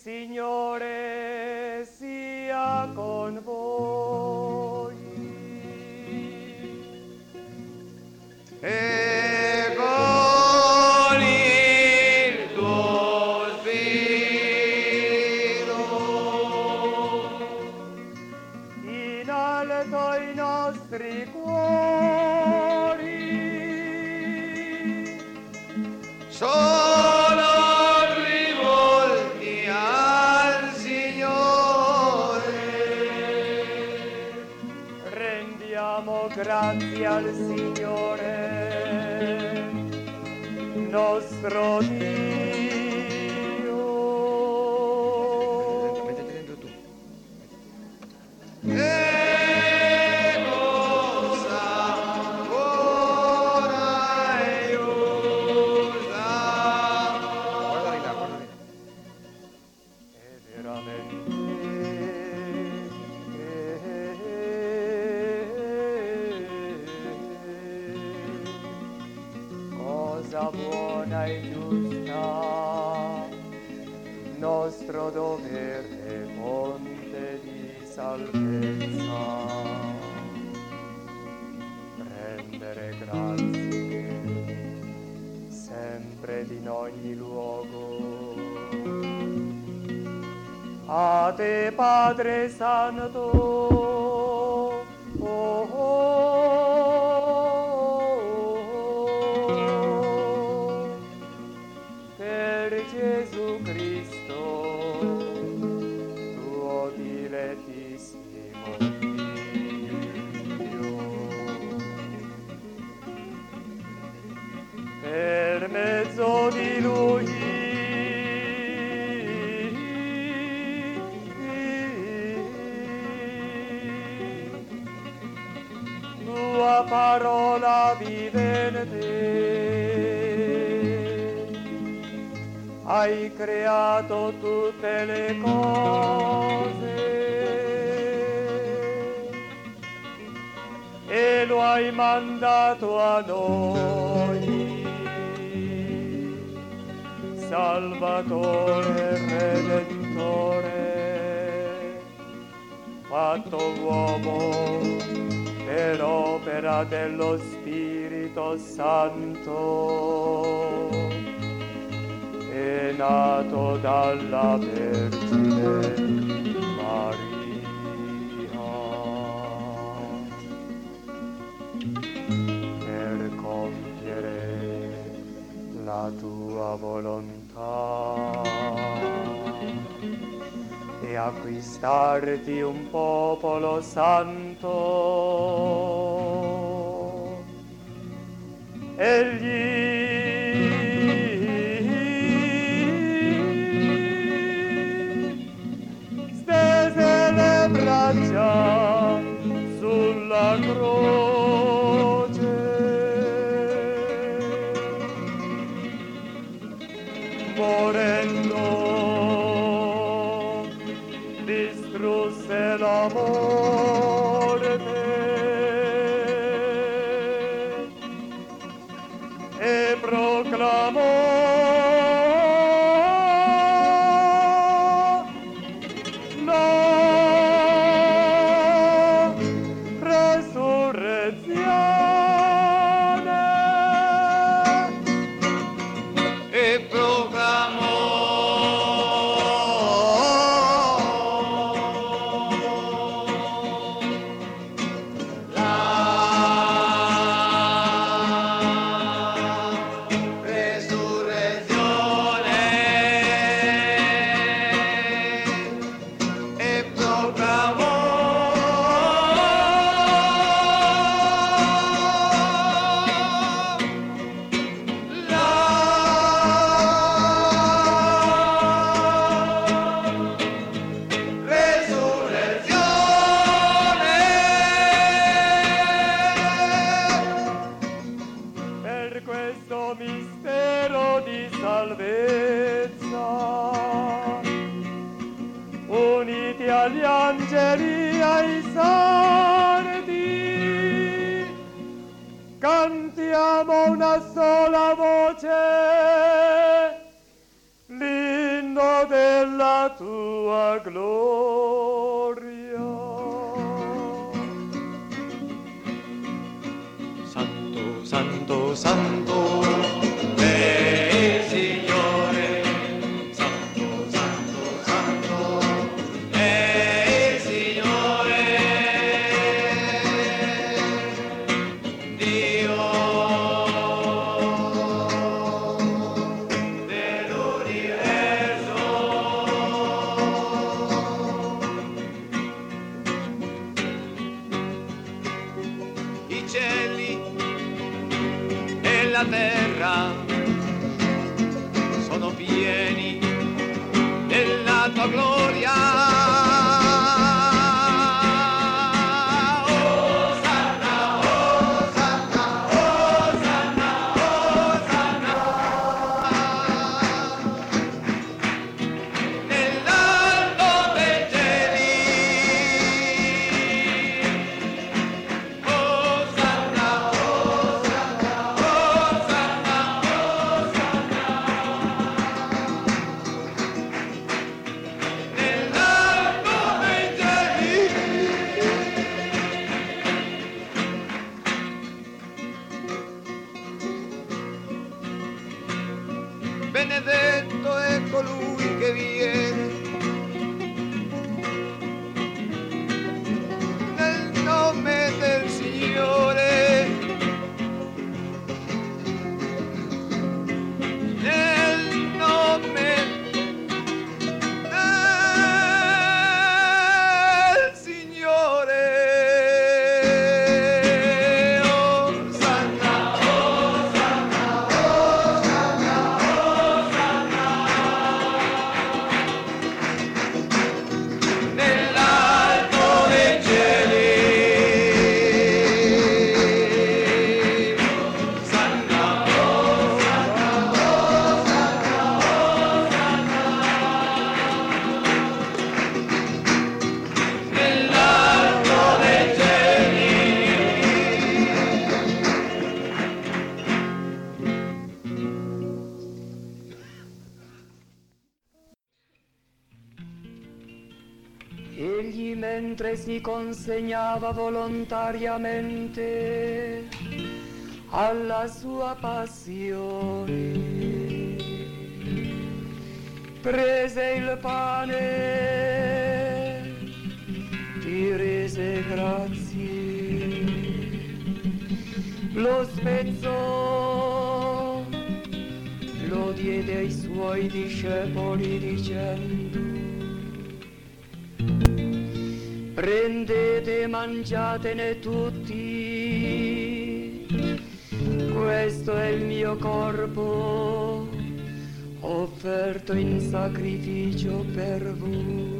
Signore sia con voi. E con il tuo spirito. In alto i nostri cuori. Sono rivolti al Signore. Rendiamo grazie al Signore, nostro Dio. Mettiti dentro tu. Cosa buona e giusta, nostro dovere, fonte di salvezza, rendere grazie sempre ed in ogni luogo. A te Padre Santo, per Gesù Cristo, tuo dilettissimo Figlio, per mezzo di Lui tua parola vivente hai creato tutte le cose e lo hai mandato a noi, Salvatore Redentore, fatto uomo per opera dello Spirito Santo, è nato dalla Vergine Maria. Per compiere la tua volontà e acquistarti un popolo santo. Egli stese le braccia sulla croce, morendo distrusse la morte e proclamò la resurrezione E proclamò per questo mistero di salvezza, uniti agli angeli, ai santi, cantiamo una sola voce l'inno della tua santo, santo è il Signore, santo, santo, santo è il Signore, Dio dell'universo. I cieli e la terra sono pieni della tua gloria. Osanna, Osanna, Osanna, Osanna. Nell'alto dei cieli. Osanna, Osanna, Osanna, Osanna. Nell'alto dei cieli. Benedetto è colui che viene nel nome del Signore, nel nome del Signore. Osanna, Osanna, Osanna, Osanna. Nell'alto dei cieli. Osanna, Osanna, Osanna, Osanna. Nell'alto dei cieli. Egli mentre si consegnava volontariamente alla sua passione, prese il pane, ti rese grazie, lo spezzò, lo diede ai suoi discepoli dicendo: prendete e mangiatene tutti, questo è il mio corpo, offerto in sacrificio per voi.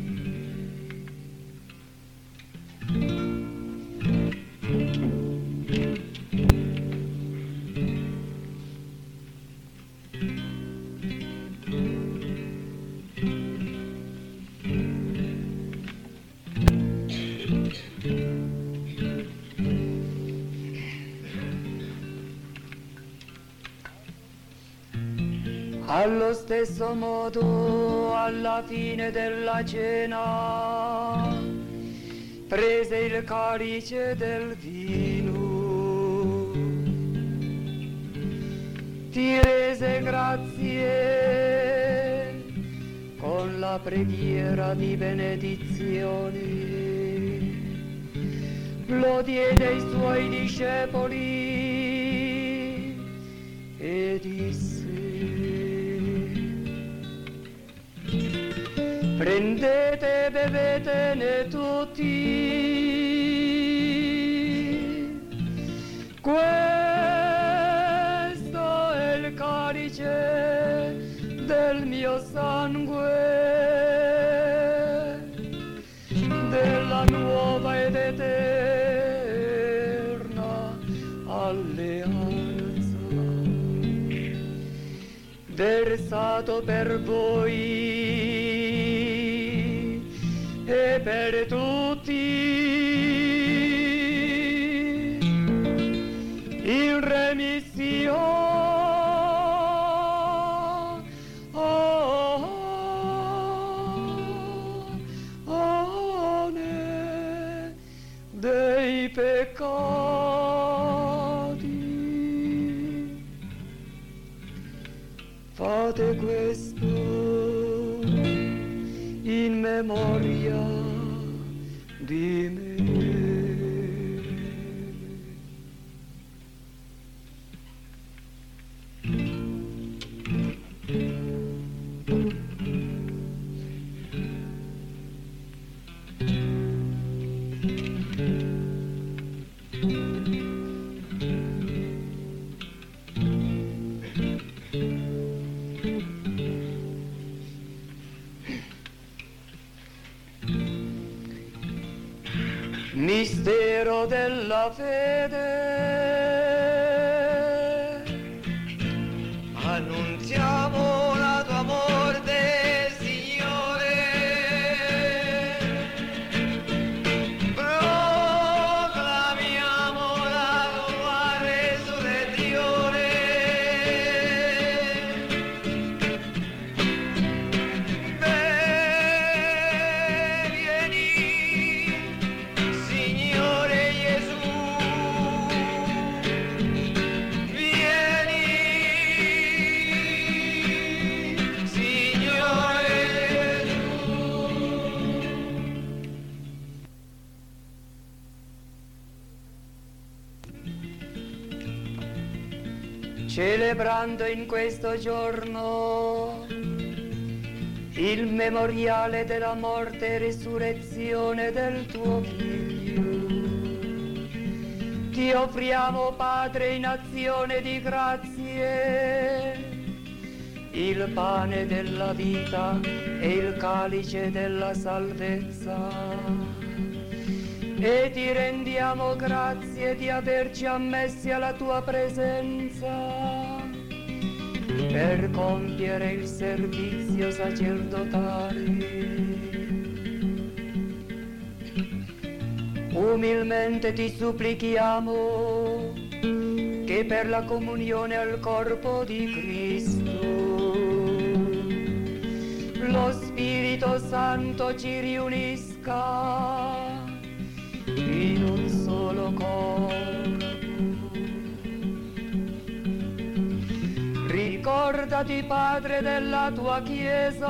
Allo stesso modo, alla fine della cena, prese il calice del vino, ti rese grazie con la preghiera di benedizione, lo diede ai suoi discepoli e disse: prendete e bevetene tutti, questo è il calice del mio sangue, della nuova ed eterna alleanza, versato per voi e per tutti in remissione dei peccati. Fate questo in memoria di me. Mistero della fede, annunziamo la tua morte, Signore, proclamiamo la tua resurrezione. celebrando in questo giorno il memoriale della morte e risurrezione del tuo Figlio. Ti offriamo, Padre, in azione di grazie, il pane della vita e il calice della salvezza. E ti rendiamo grazie di averci ammessi alla tua presenza per compiere il servizio sacerdotale. Umilmente ti supplichiamo che per la comunione al corpo di Cristo lo Spirito Santo ci riunisca in un solo corpo. Ricordati, Padre, della tua Chiesa,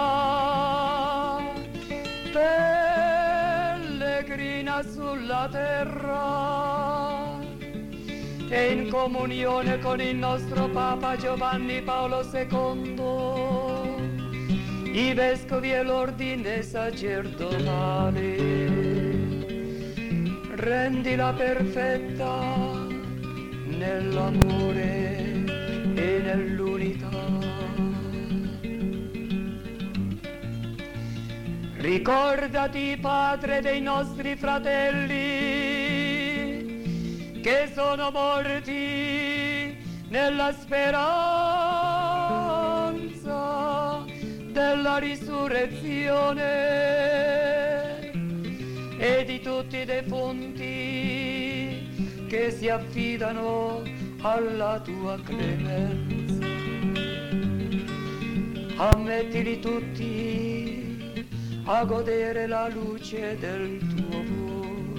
pellegrina sulla terra, e in comunione con il nostro Papa Giovanni Paolo II, i vescovi e l'ordine sacerdotale, rendila perfetta nell'amore e nell'unità. Ricordati, Padre, dei nostri fratelli che sono morti nella speranza della risurrezione, e di tutti i defunti che si affidano alla tua clemenza. Ammettili tutti a godere la luce del tuo volto.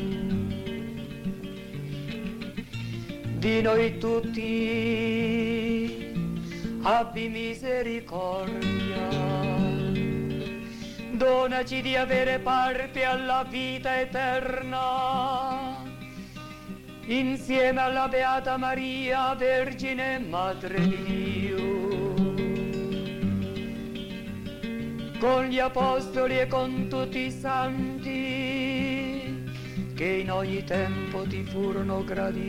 Di noi tutti abbi misericordia. Donaci di avere parte alla vita eterna, insieme alla Beata Maria, Vergine Madre di Dio, con gli Apostoli e con tutti i santi che in ogni tempo ti furono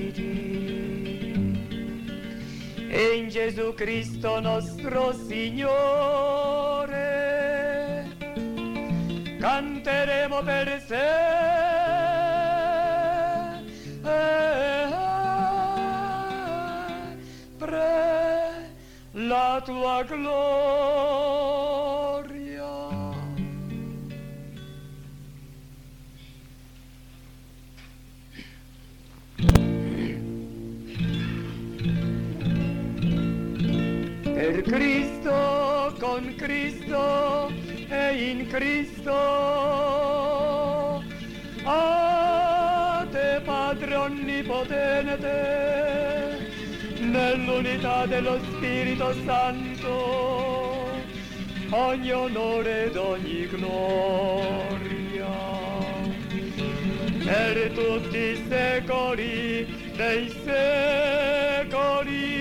graditi, e in Gesù Cristo nostro Signore canteremo per sempre la tua gloria. Per Cristo, con Cristo e in Cristo, a te, Padre onnipotente, nell'unità dello Spirito Santo, ogni onore ed ogni gloria, per tutti i secoli dei secoli.